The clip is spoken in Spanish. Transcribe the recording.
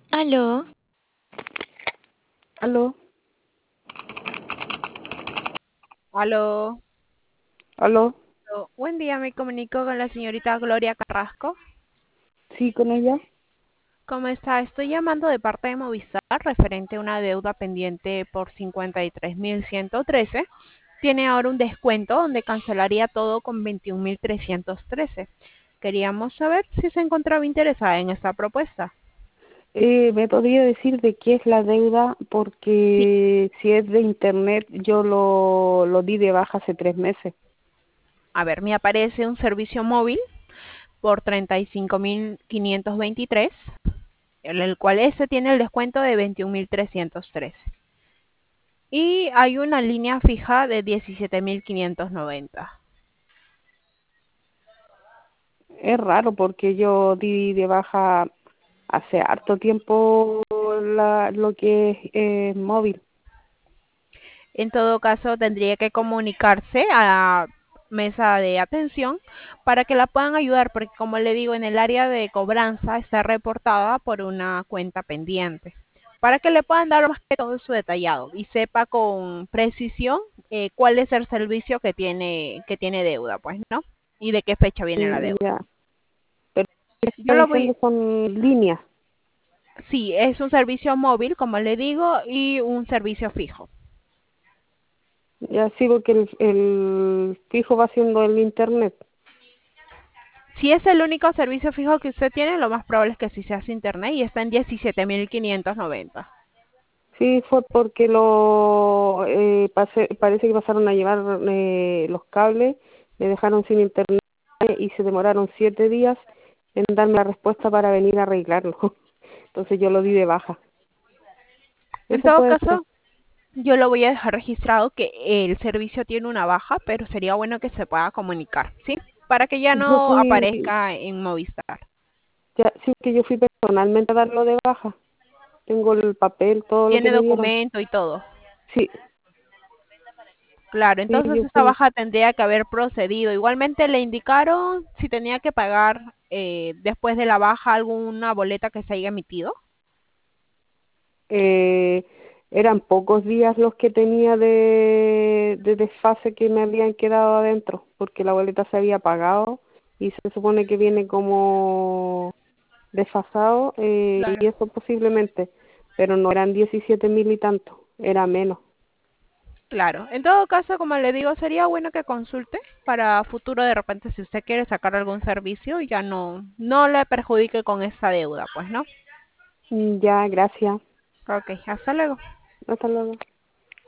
Aló, Aló, Aló, aló, buen día, me comunico con la señorita Gloria Carrasco. sí, con ella. ¿Cómo está? Estoy llamando de parte de Movistar referente a una deuda pendiente por 53.113. Tiene ahora un descuento donde cancelaría todo con 21.313. Queríamos saber si se encontraba interesada en esta propuesta. ¿Me podría decir de qué es la deuda? Sí, Porque si es de internet, yo lo di de baja hace 3 meses. a ver, me aparece un servicio móvil por 35.523, en el cual ese tiene el descuento de 21.313. Y hay una línea fija de 17.590. Es raro porque yo di de baja hace harto tiempo lo que es móvil. En todo caso, tendría que comunicarse a la mesa de atención para que la puedan ayudar, porque como le digo, en el área de cobranza está reportada por una cuenta pendiente, para que le puedan dar más que todo su detallado y sepa con precisión cuál es el servicio que tiene deuda, pues, ¿no? Y de qué fecha viene la deuda. Ya, pero lo que Yo está lo voy, diciendo son líneas. Sí, es un servicio móvil, como le digo, y un servicio fijo. Ya sí, porque el fijo va siendo el internet. Si es el único servicio fijo que usted tiene, lo más probable es que sí sea su internet y está en 17.590. Sí, fue porque parece que pasaron a llevar los cables, me dejaron sin internet y se demoraron 7 días en darme la respuesta para venir a arreglarlo. Entonces yo lo di de baja. En Eso todo puede ser. caso, yo lo voy a dejar registrado que el servicio tiene una baja, pero sería bueno que se pueda comunicar, ¿sí? Para que ya Yo no fui, aparezca en Movistar. ya, sí que yo fui personalmente a darlo de baja. Tengo el papel, todo lo que Tiene me dieron. documento y todo. Sí, Claro, sí, entonces yo esta fui. baja tendría que haber procedido. Igualmente le indicaron si tenía que pagar después de la baja alguna boleta que se haya emitido. Eh, Eran pocos días los que tenía de desfase que me habían quedado adentro, porque la boleta se había pagado y se supone que viene como desfasado, y Claro. eso posiblemente, pero no eran 17.000 y tanto, era menos. Claro, en todo caso, como le digo, sería bueno que consulte para futuro de repente si usted quiere sacar algún servicio y ya no le perjudique con esa deuda, pues, ¿no? Ya, gracias. Ok, hasta luego. Hasta luego.